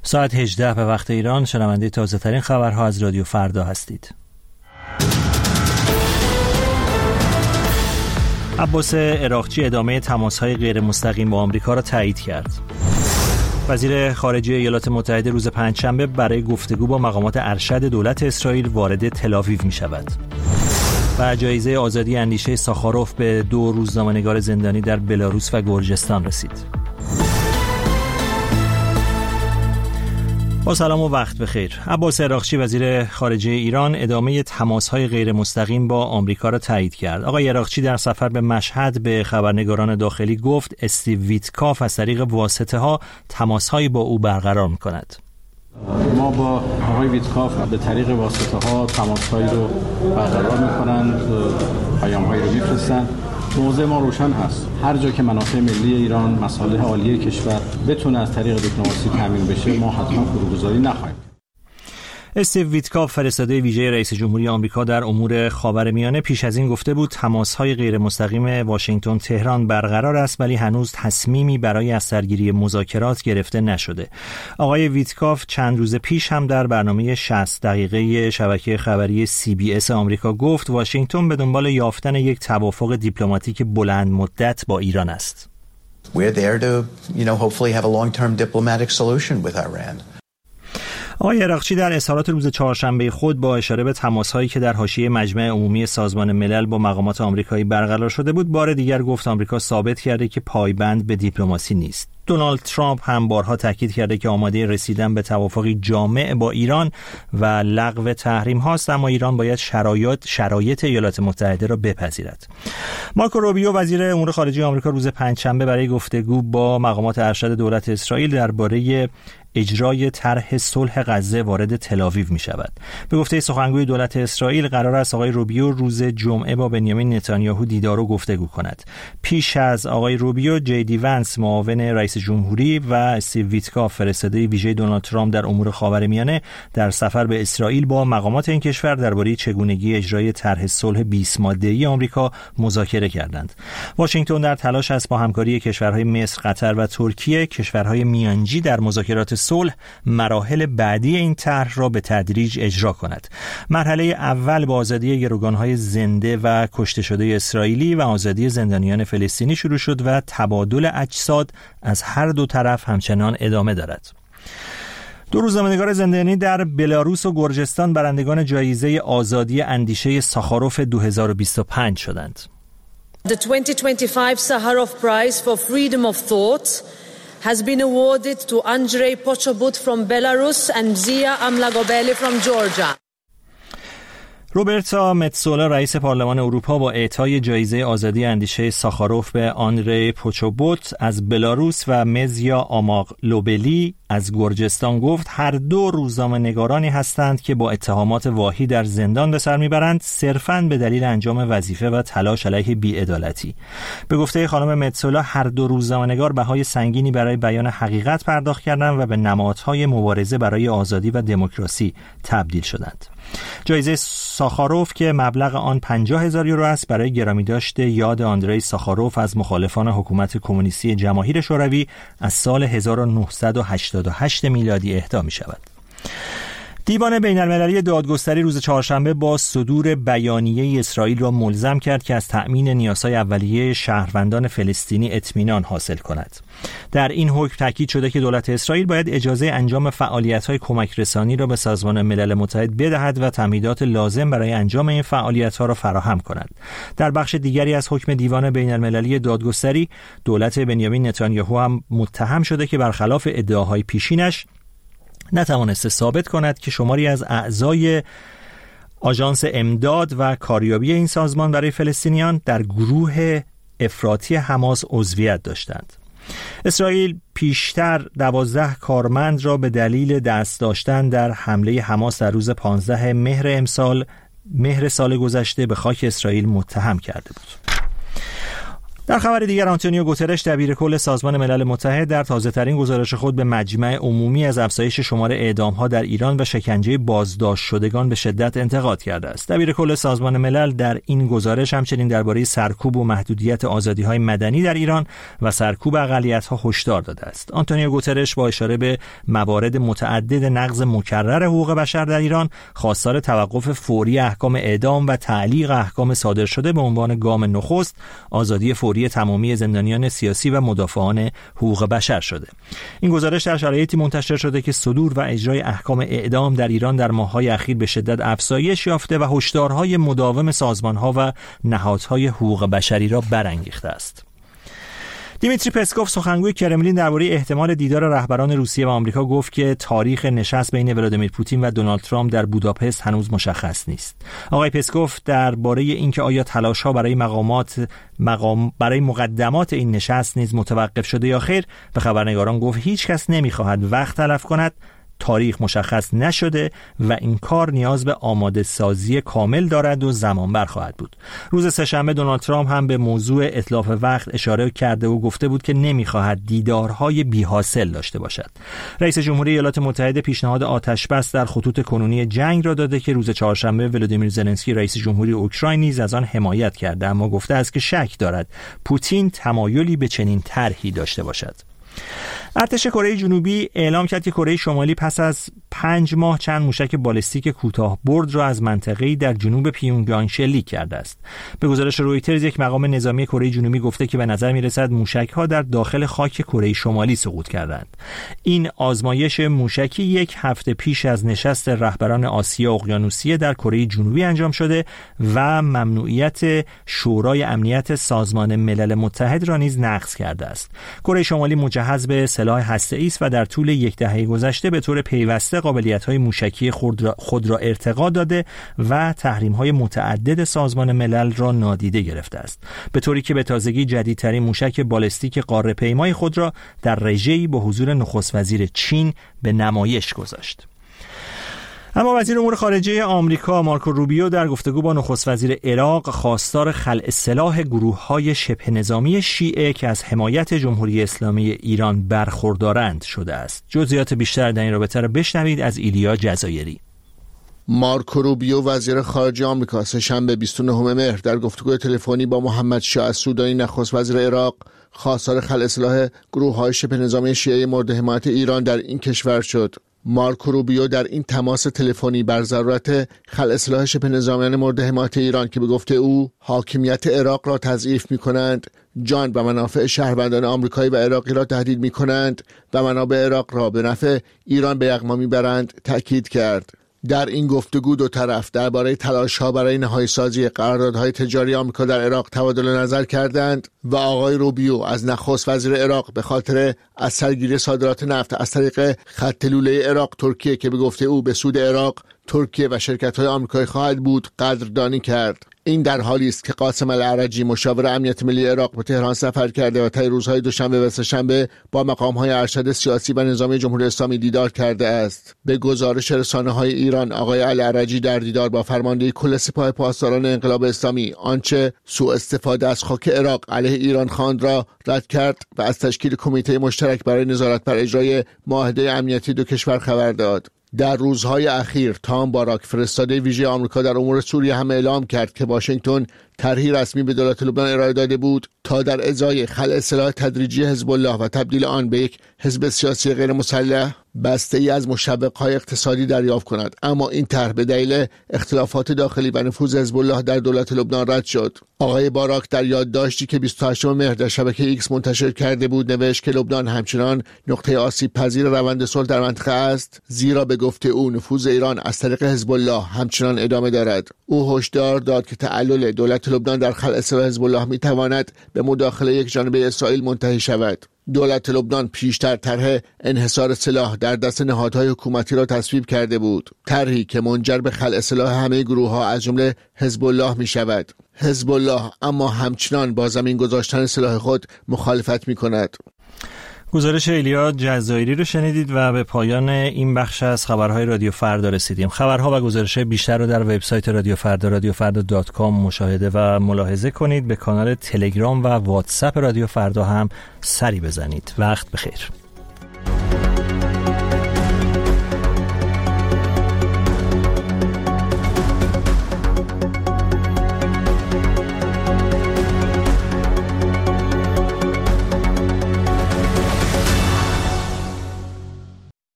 ساعت 18 به وقت ایران. شنونده تازه ترین خبرها از رادیو فردا هستید. عباس عراقچی ادامه تماس‌های غیر مستقیم با آمریکا را تایید کرد. وزیر خارجه ایالات متحده روز پنجشنبه برای گفتگو با مقامات ارشد دولت اسرائیل وارد تل‌آویو می‌شود. و جایزه آزادی اندیشه ساخاروف به 2 روزنامه‌نگار زندانی در بلاروس و گرجستان رسید. با سلام و وقت بخیر. عباس عراقچی وزیر خارجه ایران ادامه تماس‌های غیر مستقیم با آمریکا را تایید کرد. آقای عراقچی در سفر به مشهد به خبرنگاران داخلی گفت استیو ویتکاف از طریق واسطه‌ها تماس‌هایی با او برقرار می‌کند. ما با آقای ویتکاف به طریق واسطه‌ها تماس‌هایی رو برقرار می‌کنند، پیام‌هایی رو می‌فرستند. موضوع ما روشن هست. هر جا که منافع ملی ایران، مصالح عالیه کشور بتونه از طریق دیپلماسی تامین بشه، ما حتما فروگذاری نخواهیم. استیو ویتکاف فرستاده ویژه رئیس جمهوری آمریکا در امور خاورمیانه پیش از این گفته بود تماس‌های غیر مستقیم واشنگتن تهران برقرار است ولی هنوز تصمیمی برای از سرگیری مذاکرات گرفته نشده. آقای ویتکاف چند روز پیش هم در برنامه 60 دقیقه شبکه خبری CBS آمریکا گفت واشنگتن به دنبال یافتن یک توافق دیپلماتیک بلند مدت با ایران است. We're there to, hopefully have a long-term diplomatic solution with Iran. آقای عراقچی در اظهارات روز چهارشنبه خود با اشاره به تماس‌هایی که در حاشیه مجمع عمومی سازمان ملل با مقامات آمریکایی برقرار شده بود، بار دیگر گفت آمریکا ثابت کرده که پایبند به دیپلماسی نیست. دونالد ترامپ هم بارها تاکید کرده که آماده رسیدن به توافقی جامع با ایران و لغو تحریم هاست، اما ایران باید شرایط ایالات متحده را بپذیرد. مارکو روبیو وزیر امور خارجه آمریکا روز پنجشنبه برای گفتگو با مقامات ارشد دولت اسرائیل درباره اجرای طرح صلح غزه وارد تل‌آویو می شود. به گفته سخنگوی دولت اسرائیل قرار است آقای روبیو روز جمعه با بنیامین نتانیاهو دیدار و گفتگو کند. پیش از آقای روبیو، JD ونس معاون رئیس جمهوری و استیو ویتکاف فرستاده ویژه دونالد ترامپ در امور خاورمیانه در سفر به اسرائیل با مقامات این کشور درباره چگونگی اجرای طرح صلح 20 ماده‌ای آمریکا مذاکره کردند. واشنگتن در تلاش است با همکاری کشورهای مصر، قطر و ترکیه، کشورهای میانجی در مذاکرات صلح مراحل بعدی این طرح را به تدریج اجرا کند. مرحله اول با آزادی گروگان‌های زنده و کشته شده اسرائیلی و آزادی زندانیان فلسطینی شروع شد و تبادل اجساد از هر دو طرف همچنان ادامه دارد. 2 روزنامه‌نگار زندانی در بلاروس و گرجستان برندگان جایزه آزادی اندیشه ساخاروف 2025 شدند. The 2025 Sakharov Prize for Freedom of Thought has been awarded to Andrei Pochobut from Belarus and Zia Amlagobeli from Georgia. روبرتا متسولا رئیس پارلمان اروپا با اعطای جایزه آزادی اندیشه ساخاروف به آندری پوچوبوت از بلاروس و مزیا آماغلوبلی از گرجستان گفت هر 2 روزنامه‌نگارانی هستند که با اتهامات واهی در زندان به سر میبرند صرفاً به دلیل انجام وظیفه و تلاش علیه بی‌عدالتی. به گفته خانم متسولا هر 2 روزنامه‌نگار بهای سنگینی برای بیان حقیقت پرداخت کردند و به نمادهای مبارزه برای آزادی و دموکراسی تبدیل شدند. جایزه ساخاروف که مبلغ آن 50,000 یورو است برای گرامی داشته یاد آندری ساخاروف از مخالفان حکومت کمونیستی جماهیر شوروی از سال 1988 میلادی اهدا می شود. دیوان بین‌المللی دادگستری روز چهارشنبه با صدور بیانیه اسرائیل را ملزم کرد که از تأمین نیازهای اولیه شهروندان فلسطینی اطمینان حاصل کند. در این حکم تاکید شده که دولت اسرائیل باید اجازه انجام فعالیت‌های کمک رسانی را به سازمان ملل متحد بدهد و تمهیدات لازم برای انجام این فعالیت‌ها را فراهم کند. در بخش دیگری از حکم دیوان بین‌المللی دادگستری، دولت بنیامین نتانیاهو هم متهم شده که برخلاف ادعاهای پیشینش نتوانسته ثابت کند که شماری از اعضای آژانس امداد و کاریابی این سازمان برای فلسطینیان در گروه افراطی حماس عضویت داشتند. اسرائیل پیشتر 12 کارمند را به دلیل دست داشتن در حمله حماس در روز 15 مهر سال گذشته به خاک اسرائیل متهم کرده بود. در خبر دیگر آنتونیو گوترش دبیرکل سازمان ملل متحد در تازه‌ترین گزارش خود به مجمع عمومی از افزایش شمار اعدام‌ها در ایران و شکنجه بازداشت شدگان به شدت انتقاد کرده است. دبیرکل سازمان ملل در این گزارش همچنین درباره سرکوب و محدودیت آزادی‌های مدنی در ایران و سرکوب اقلیت‌ها هشدار داده است. آنتونیو گوترش با اشاره به موارد متعدد نقض مکرر حقوق بشر در ایران خواستار توقف فوری احکام اعدام و تعلیق احکام صادر شده به عنوان گام نخست آزادی فوری تمامی زندانیان سیاسی و مدافعان حقوق بشر شده. این گزارش در شرایطی منتشر شده که صدور و اجرای احکام اعدام در ایران در ماه‌های اخیر به شدت افزایش یافته و هشدارهای مداوم سازمان‌ها و نهادهای حقوق بشری را برانگیخته است. دیمیتری پسکوف سخنگوی کرملین درباره احتمال دیدار رهبران روسیه و آمریکا گفت که تاریخ نشست بین ولادیمیر پوتین و دونالد ترامپ در بوداپست هنوز مشخص نیست. آقای پسکوف درباره اینکه آیا تلاش‌ها برای مقدمات این نشست نیز متوقف شده یا خیر به خبرنگاران گفت هیچ کس نمی‌خواهد وقت تلف کند. تاریخ مشخص نشده و این کار نیاز به آماده سازی کامل دارد و زمان بر خواهد بود. روز سه‌شنبه دونالد ترامپ هم به موضوع اتلاف وقت اشاره کرده و گفته بود که نمی‌خواهد دیدارهای بی‌حاصل داشته باشد. رئیس جمهوری ایالات متحده پیشنهاد آتش‌بس در خطوط کنونی جنگ را داده که روز چهارشنبه ولادیمیر زلنسکی رئیس جمهوری اوکراین نیز از آن حمایت کرده، اما گفته است که شک دارد پوتین تمایلی به چنین طرحی داشته باشد. ارتش کره جنوبی اعلام کرد که کره شمالی پس از 5 ماه چند موشک بالستیک کوتاه برد را از منطقه‌ای در جنوب پیونگیانگ شلیک کرده است. به گزارش رویترز یک مقام نظامی کره جنوبی گفته که به نظر می‌رسد موشک‌ها در داخل خاک کره شمالی سقوط کردند. این آزمایش موشکی یک هفته پیش از نشست رهبران آسیا اقیانوسیه در کره جنوبی انجام شده و ممنوعیت شورای امنیت سازمان ملل متحد را نیز نقض کرده است. کره شمالی مجهز به سلاح هسته‌ای است و در طول یک دهه گذشته به طور پیوسته قابلیت‌های موشکی خود را ارتقا داده و تحریم‌های متعدد سازمان ملل را نادیده گرفته است، به طوری که به تازگی جدیدترین موشک بالستیک قاره‌پیمای خود را در رژه‌ای با حضور نخست وزیر چین به نمایش گذاشت. اما وزیر امور خارجه آمریکا مارکو روبیو در گفتگو با نخست وزیر عراق خواستار خلع سلاح گروه‌های شبه نظامی شیعه که از حمایت جمهوری اسلامی ایران برخوردارند شده است. جزئیات بیشتر در این رابطه را بشنوید از ایلیا جزایری. مارکو روبیو وزیر خارجه آمریکا سه‌شنبه 29 مهر در گفتگوی تلفنی با محمد شاه السودانی نخست وزیر عراق خواستار خلع سلاح گروه‌های شبه نظامی شیعه مورد حمایت ایران در این کشور شد. مارکو روبیو در این تماس تلفنی بر ضرورت خلع سلاح شبه نظامیان مورد حمایت ایران که به گفته او حاکمیت عراق را تضعیف می‌کنند، جان و منافع شهروندان آمریکایی و عراقی را تهدید می‌کنند و منابع عراق را به نفع ایران به یغما می‌برند تأکید کرد. در این گفتگو دو طرف درباره تلاش‌ها برای نهایی‌سازی قراردادهای تجاری آمریکا در عراق تبادل نظر کردند و آقای روبیو از نخست وزیر عراق به خاطر از سرگیری صادرات نفت از طریق خط لوله عراق ترکیه که به گفته او به سود عراق، ترکیه و شرکت‌های آمریکایی خواهد بود قدردانی کرد. این در حالی است که قاسم العرجی مشاور امنیت ملی عراق به تهران سفر کرده و طی روزهای دوشنبه و سه‌شنبه با مقام‌های ارشد سیاسی و نظامی جمهوری اسلامی دیدار کرده است. به گزارش رسانه‌های ایران آقای العرجی در دیدار با فرمانده کل سپاه پاسداران انقلاب اسلامی آنچه سوء استفاده از خاک عراق علیه ایران خواند را رد کرد و از تشکیل کمیته مشترک برای نظارت بر اجرای معاهده امنیتی دو کشور خبر داد. در روزهای اخیر تام باراک فرستاده ویژه آمریکا در امور سوریه هم اعلام کرد که واشنگتن طرحی رسمی به دولت لبنان ارائه داده بود تا در ازای خلع سلاح تدریجی حزب الله و تبدیل آن به یک حزب سیاسی غیر مسلح بسته‌ای از مشوق‌های اقتصادی دریافت کند، اما این طرح به دلیل اختلافات داخلی و نفوذ حزب الله در دولت لبنان رد شد. آقای باراک در یادداشتی که 28 مهر در شبکه ایکس منتشر کرده بود نوشت که لبنان همچنان نقطه آسیب پذیر روند صلح در منطقه است، زیرا به گفته او نفوذ ایران از طریق حزب الله همچنان ادامه دارد. او هشدار داد که تعلل دولت لبنان در خلع سلاح حزب الله میتواند به مداخله یک جانبه اسرائیل منتهی شود. دولت لبنان پیشتر طرح انحصار سلاح در دست نهادهای حکومتی را تصویب کرده بود، طرحی که منجر به خلع سلاح همه گروه‌ها از جمله حزب الله می شود. حزب الله اما همچنان با زمین گذاشتن سلاح خود مخالفت می کند. گزارش ایلیا جزایری رو شنیدید و به پایان این بخش از خبرهای رادیو فردا رسیدیم. خبرها و گزارش‌های بیشتر رو در وبسایت رادیو فردا radiofarda.com مشاهده و ملاحظه کنید. به کانال تلگرام و واتساپ رادیو فردا هم سری بزنید. وقت بخیر.